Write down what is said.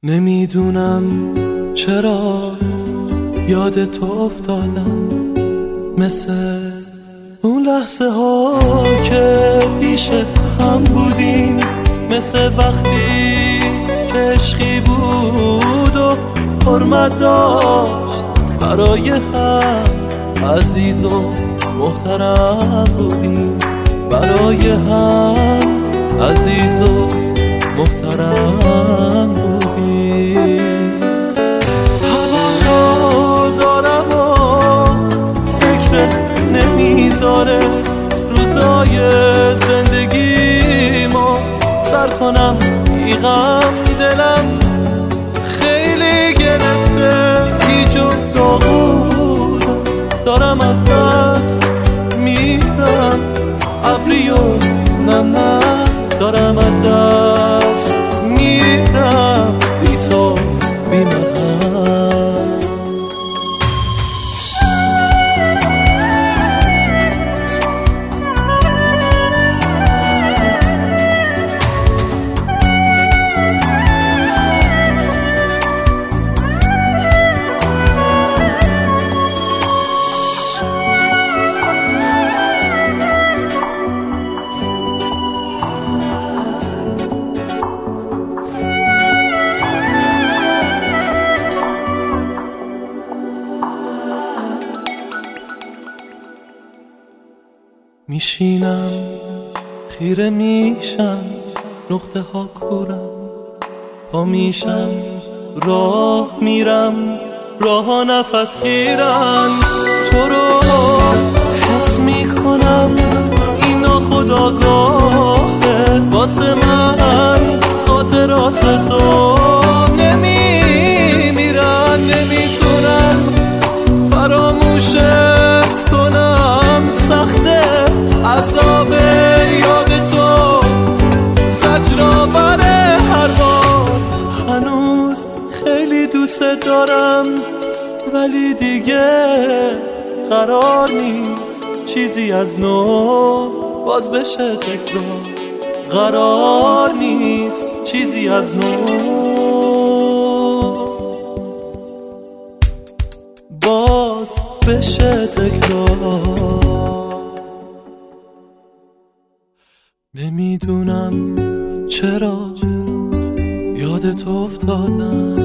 نمیدونم چرا یاد تو افتادم، مثل اون لحظه ها که پیش هم بودیم، مثل وقتی که عشقی بود و حرمت داشت برای هم، عزیز و محترم بودیم برای هم، عزیز و محترم بودیم. هوا دارم و فکرت نمیذاره روزای زندگی ما سر کنم، بیغم دلم خیلی گرفته، هیچ و داغودم دارم از دست میرم، ابری و نم نم دارم از دست میرم، بی تو بی مقام. میشینم خیره میشم، نقطه ها کورم، پا میشم راه میرم، راه ها نفس گیرن، تو رو حس میکنم، این ناخودآگاهه واسه من، خاطرات تو نمیمیرن، نمیتونم فراموشت کنم، سخته عذاب یاد تو، زجرآور هر بار، هنوز خیلی دوست دارم ولی دیگه قرار نیست چیزی از نو باز بشه تکرار، قرار نیست چیزی از نو باز بشه تکرار. نمیدونم چرا یاد تو افتادم،